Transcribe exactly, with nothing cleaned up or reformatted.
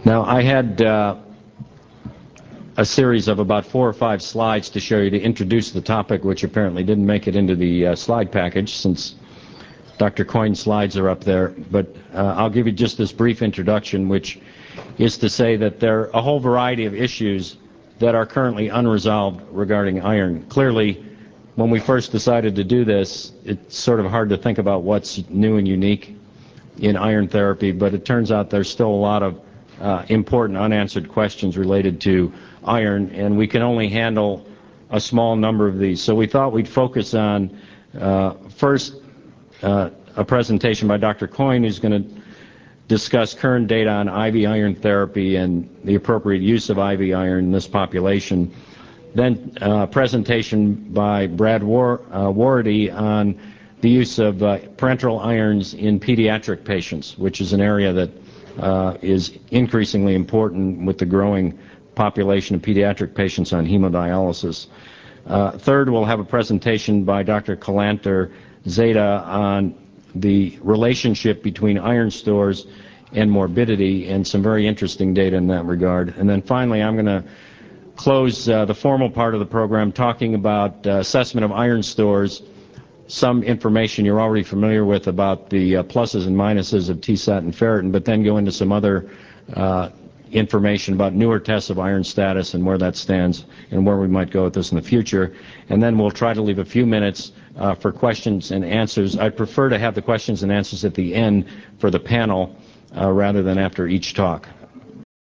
Now, I had uh, a series of about four or five slides to show you to introduce the topic, which apparently didn't make it into the uh, slide package since Doctor Coyne's slides are up there. But uh, I'll give you just this brief introduction, which is to say that there are a whole variety of issues that are currently unresolved regarding iron. Clearly, when we first decided to do this, it's sort of hard to think about what's new and unique in iron therapy, but it turns out there's still a lot of uh, important unanswered questions related to iron, and we can only handle a small number of these. So we thought we'd focus on uh, first uh, a presentation by Doctor Coyne, who's going to discuss current data on I V iron therapy and the appropriate use of I V iron in this population. Then a uh, presentation by Brad War uh, Warady on the use of uh, parenteral irons in pediatric patients, which is an area that uh, is increasingly important with the growing population of pediatric patients on hemodialysis. Uh, third, we'll have a presentation by Doctor Calanter Zeta on the relationship between iron stores and morbidity, and some very interesting data in that regard. And then finally, I'm going to close uh, the formal part of the program talking about uh, assessment of iron stores, some information you're already familiar with about the uh, pluses and minuses of T SAT and ferritin, but then go into some other uh, information about newer tests of iron status and where that stands and where we might go with this in the future. And then we'll try to leave a few minutes uh, for questions and answers. I'd prefer to have the questions and answers at the end for the panel uh, rather than after each talk.